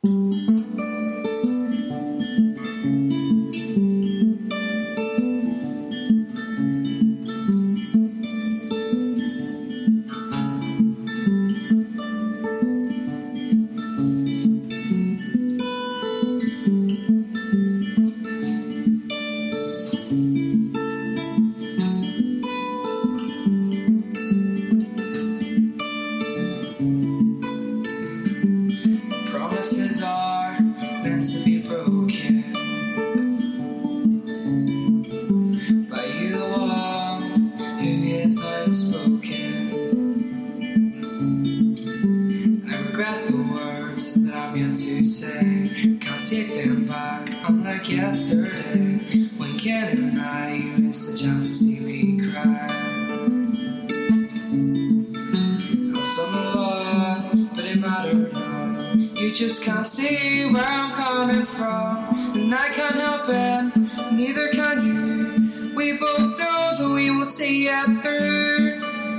Promises are meant to be broken by you, the one who is outspoken. I regret the words that I'm yet to say. Can't take them back, unlike yesterday, when Ken and I, you missed the chance to see me cry. I've done a lot, but it mattered none. You just can't see where I'm coming from, and I can't help it, neither can you. We both know that we will see it through.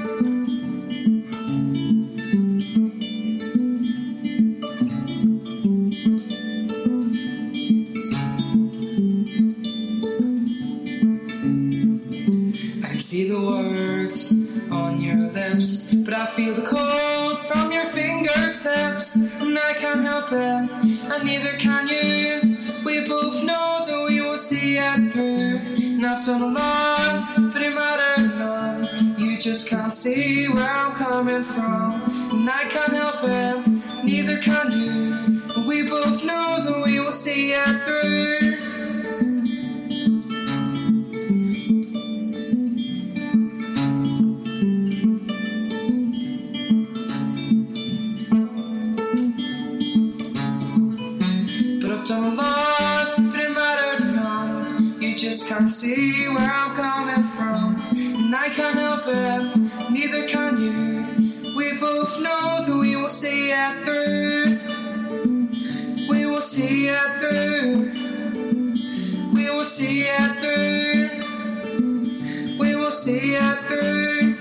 I can see the words on your lips, but I feel the cold from your fingertips, and I can't help it, and neither can you. We both know that we will see it through, and I've done a lot, but it mattered none. You just can't see where I'm coming from, and I can't help it, neither can you. We both know that we will see it through. I've done a lot, but it mattered none. You just can't see where I'm coming from, and I can't help it, neither can you. We both know that we will see it through. We will see it through. We will see it through. We will see it through.